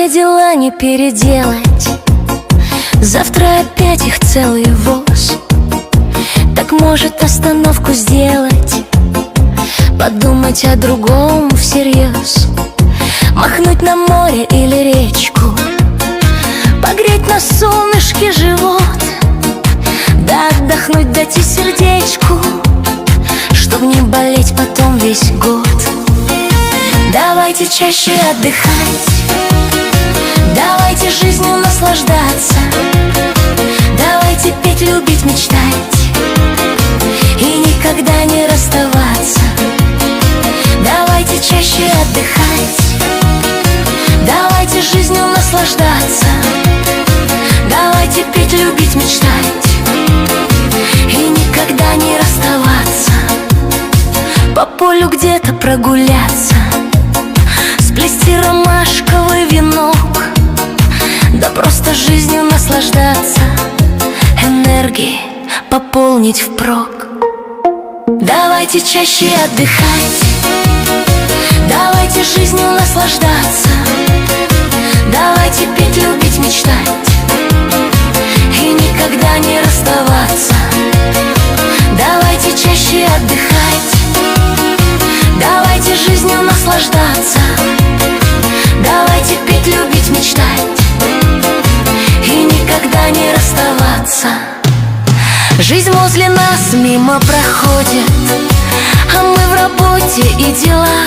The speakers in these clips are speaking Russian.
все дела не переделать, завтра опять их целый воз. Так может остановку сделать, подумать о другом всерьез. Махнуть на море или речку, погреть на солнышке живот, да отдохнуть, дать и сердечку, чтоб не болеть потом весь год. Давайте чаще отдыхать, давайте жизнью наслаждаться, давайте петь, любить, мечтать и никогда не расставаться. Давайте чаще отдыхать, давайте жизнью наслаждаться, давайте петь, любить, мечтать и никогда не расставаться. По полю где-то прогуляться, сплести ромашковый венок, да просто жизнью наслаждаться, энергии пополнить впрок. Давайте чаще отдыхать, давайте жизнью наслаждаться, давайте петь, любить, мечтать и никогда не расставаться. Давайте чаще отдыхать, давайте жизнью наслаждаться, давайте петь, любить, мечтать и никогда не расставаться. Жизнь возле нас мимо проходит, а мы в работе и делах.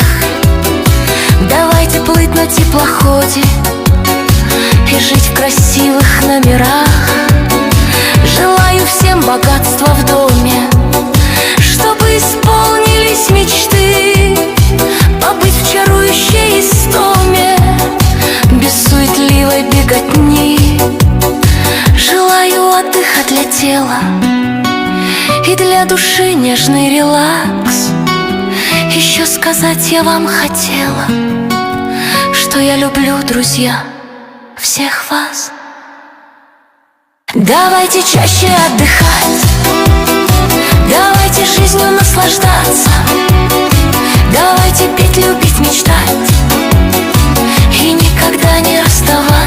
Давайте плыть на теплоходе и жить в красивых номерах. Желаю всем богатства в доме, чтобы исполнились мечты, побыть в чарующей истоме, без суетливой беготни. Желаю отдыха для тела и для души нежный релакс. Еще сказать я вам хотела, что я люблю, друзья, всех вас. Давайте чаще отдыхать, давайте жизнью наслаждаться, давайте петь, любить, мечтать и никогда не расставаться.